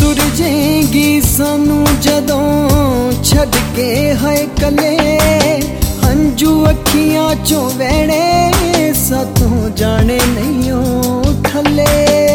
तुर जाएगी सानू जदों छड़ के है कले, हंजू अखियां चों वहणे साथों जाने नहीं ओ थले।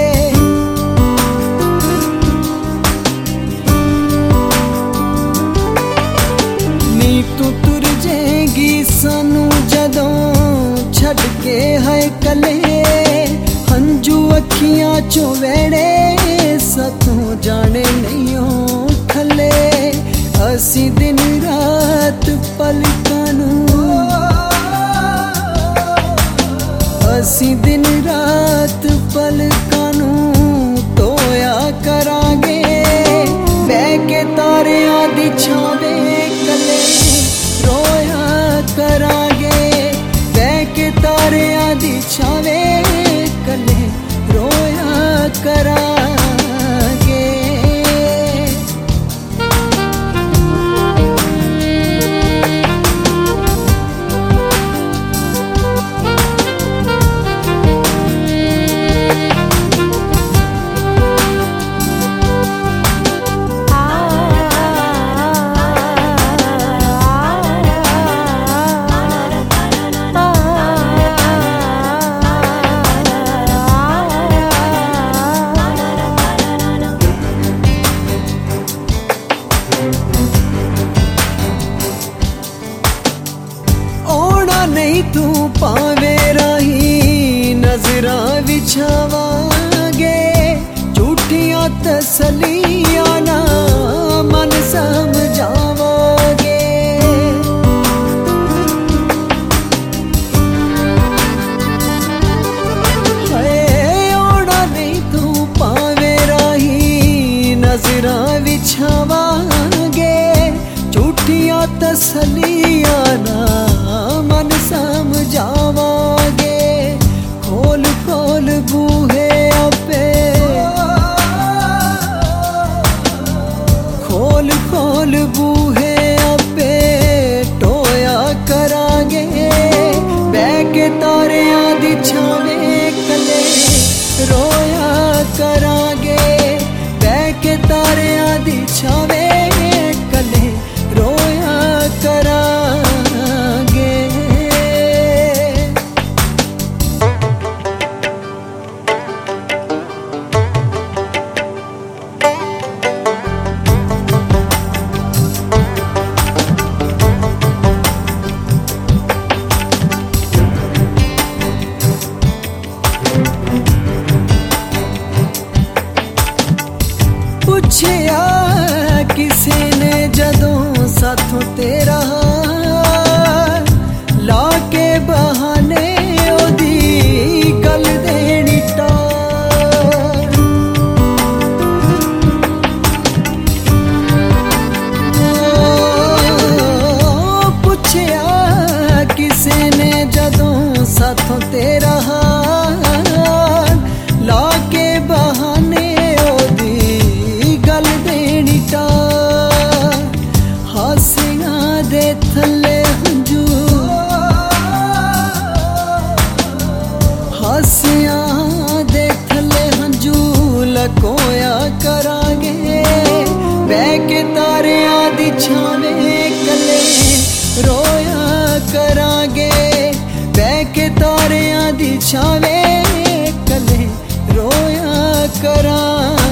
नी तू तुर जाएगी सानू जदों छड़ के है कले, हंजू अखियां चों वहणे साथों जाने नहीं ओ थले। असी दिन रात पलकां नूं, असी दिन रात पलकां नूं धोया करांगे, बह के तारियां दी छावें कले रोया करांगे, बह के तारियां दी छावें कले रोया करांगे। नहीं तू पावे राही नजरां विछावांगे, झूठियां तसलियां ना मन समझावांगे। ओड़ा नहीं तू पावे राही नजरां विछावांगे, झूठियां तसलियां ना मन समझावांगे। खोल खोल बूहे अपे, खोल खोल बूहे अपे टोया करांगे, बह के तारियां दी छावें कले रोया करांगे, बह के तारियां दी छावें कले रोया करांगे। पूछया किसे ने जदों साथों तेरा, ला के बहाने ओदी गल देनी टार। पूछया किसे ने जदों साथों तेरा, ला के बहाने गल देनी टार। हासियां दे थले हंजू, हासियां दे थले हंजू लकोया करांगे, बह के तारियां दी छावें कले रोया करांगे, बह के तारियां दी छावें कले रोया करांगे।